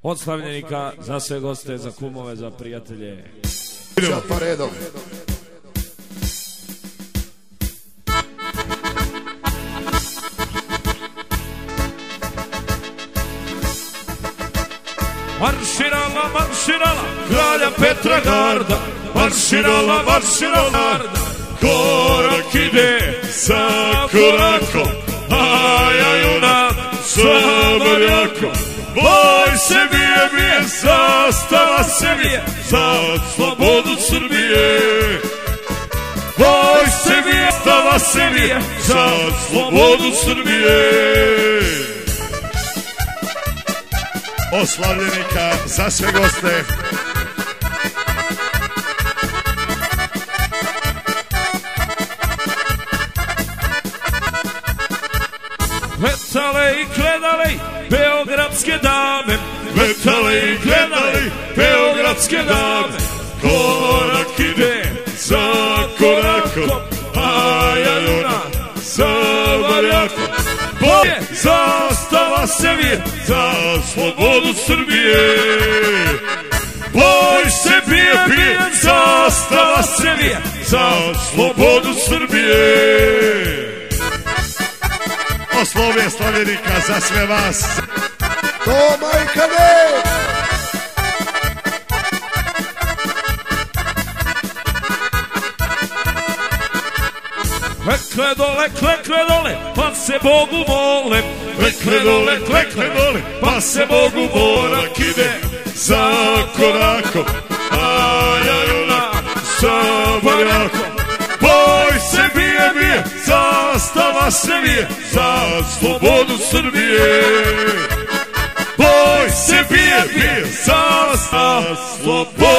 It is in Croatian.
Od slavljenika za sve goste, za kumove, za prijatelje. Ćao pa redom. Marširala, marširala, kralja Petra garda, marširala, marširala garda. Korak ide sa korakom, a ja junak sa barjakom. Boj se bije, zastava se bije, za slobodu Srbije. Boj se bije, zastava se bije, za slobodu Srbije. Od slavljenika za sve goste. Letale i gledale beogradske dame, letale i gledale beogradske dame. Korak ide za korakom, a ja junak sa barjakom. Boje, zastava se vije, za slobodu Srbije. Boj se bije, zastava se vije, za slobodu Srbije. Oslovje slavljenika za sve vas. To majka ne! Klekle dole, pa se Bogu mole. Klekle dole, pa se Bogu mole. Korak ide za korakom, a ja junak sa barjakom. Boj se bije, zastava se vije, za slobodu Srbije. Boj se bije, zastava slobodu.